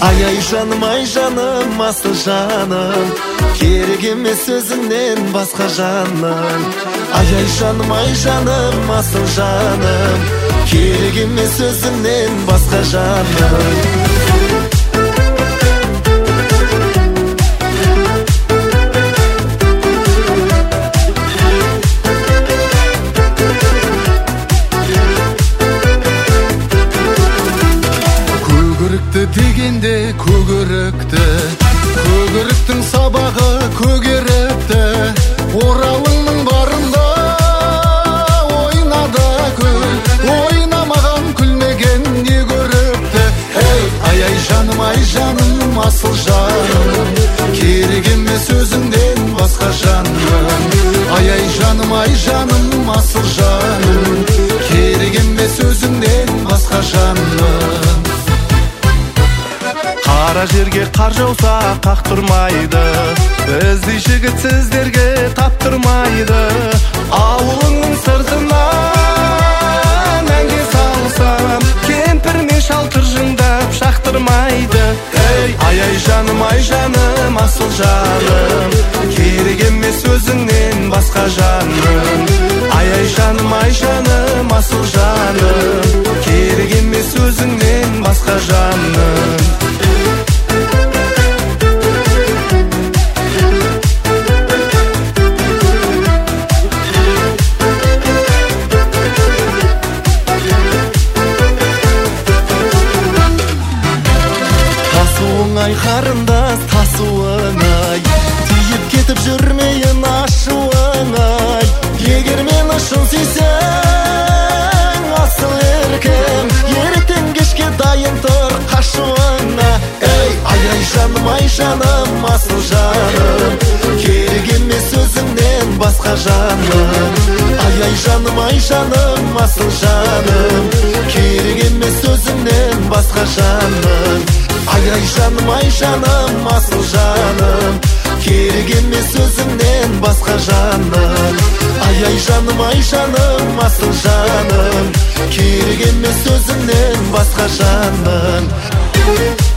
Ай жаным асыл жаным, керек емес өзіңнен басқа жаным. Ай жаным асыл жаным, керек емес өзіңнен басқа жаным. Дегенде көгеріктің сабағы көгеріпті. Оралыңның барында ойнады күл, ойнамаған күлмеген не көріпті. Ай жаным асыл жаным, керек емес өзіңден басқа жаным. Ай жаным асыл жаным, керек емес өзіңден басқа жаным. Қара жерге қар жауса қақтырмайды, біздей жігіт сіздерге таптырмайды. Ауылыңның сыртынан әнге салсам, кемпір мен шал кіржіңдап шақтырмайды. Ай жаным асыл жаным, керек емес өзіңнен басқа жаным. Ай жаным асыл жаным, керек емес өзіңнен басқа жаным. Ай қарындас тасуың ай, тиіп кетіп жүрмейін ашуың ай. Егер мені шын сүйсең асыл еркем, ертең кешке дайын тұр қашуыңа. Ай жаным асыл жаным, керек емес өзіңнен басқа жаным. Ай жаным асыл жаным, керек емес өзіңнен басқа жаным. Ай жаным асыл жаным, керек емес өзіңнен басқа жаным. Ай жаным асыл жаным, керек емес өзіңнен басқа жаным.